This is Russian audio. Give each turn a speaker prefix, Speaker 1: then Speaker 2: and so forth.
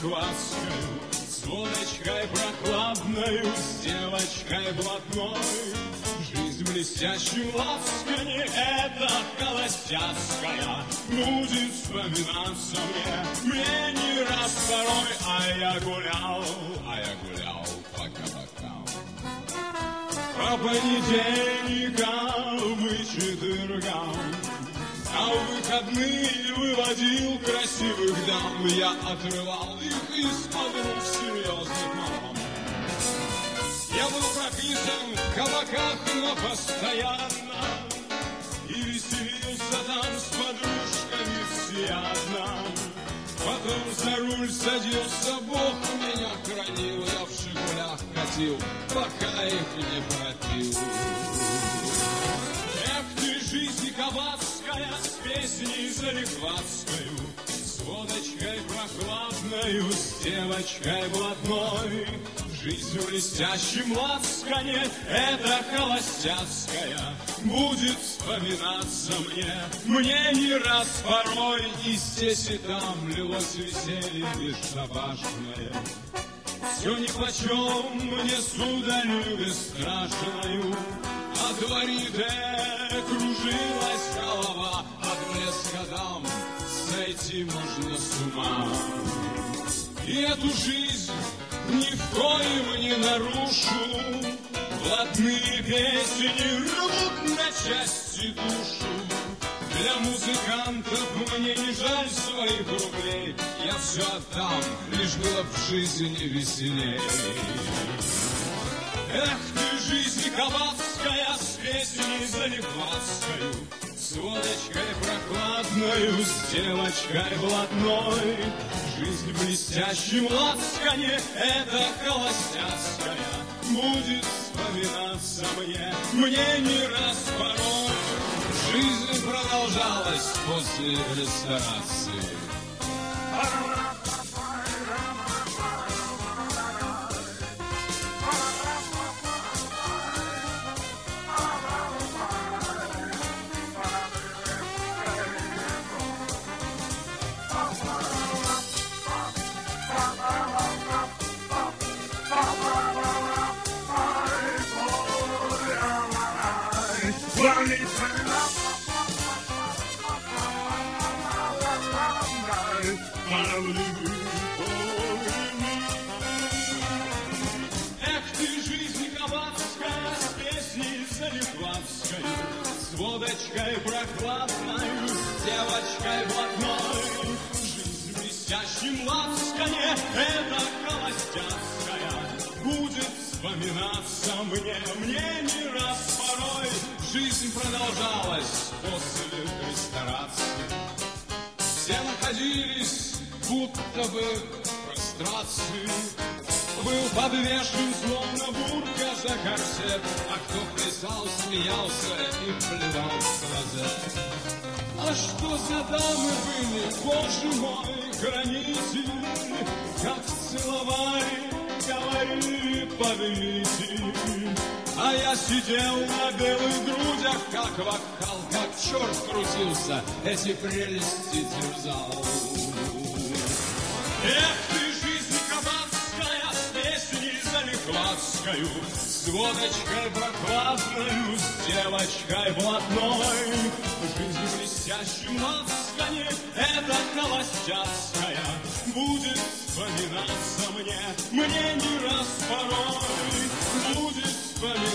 Speaker 1: закваскою, с водочкой прохладною, с девочкой блатной. Жизнь в блестящем ласканье, эта холостяцкая, будет вспоминаться мне не раз порой. А я гулял по кабакам, по понедельникам и четвергам, а в выходные выводил красивых дам. Я отрывал их из-под рук серьезных мам. Я был прописан в кабаках, но постоянно, и веселился там с подружками всеядно. Потом за руль садился, Бог меня хранил. Я в «Жигулях» катил, пока их не пропил. Эх ты, жизнь кабацкая, с песней залихватскою, с водочкой прохладною, с девочкой блатной. Жизнь в блестящем ласкане, эта холостяцкая, будет вспоминаться мне не раз порой. И здесь и там лилось веселье бесшабашное. Все нипочем мне, сударю, бесстрашною. От дворе кружилась голова, от блеска дам сойти можно с ума. И эту жизнь ни в коем не нарушу. Блатные песни рвут на части душу. Для музыкантов мне не жаль своих рублей. Я все отдам, лишь было в жизни веселей. Эх ты, жизнь кабацкая, с песней залихватскою, с водочкой прохладною, с девочкой блатной. Жизнь в блестящем ласкане, эта холостяцкая, будет вспоминаться мне не раз порой. Жизнь продолжалась после реставрации. Эх ты, жизнь кабацкая, с песней залихватской, с водочкой прохладной, с девочкой блатной. Жизнь в блестящем ласкане, эта холостяцкая, будет вспоминаться мне не раз порой. Жизнь продолжалась после реставрации. Все находились будто бы в прострации. Был подвешен, словно бурка за корсет, а кто плясал, смеялся и плевал в клозет. А что за дамы были, Боже мой, хранитель, как целовали, говорили, повелитель. А я сидел на белых грудях, как вокал, как черт крутился, эти прелести терзал. Эх ты, жизнь кабацкая, с песней залихватскою, с водочкой прохладною, с девочкой блатной. Жизнь в блестящем ласкане, эта холостяцкая, будет вспоминаться мне не раз порой. Будет вспоминаться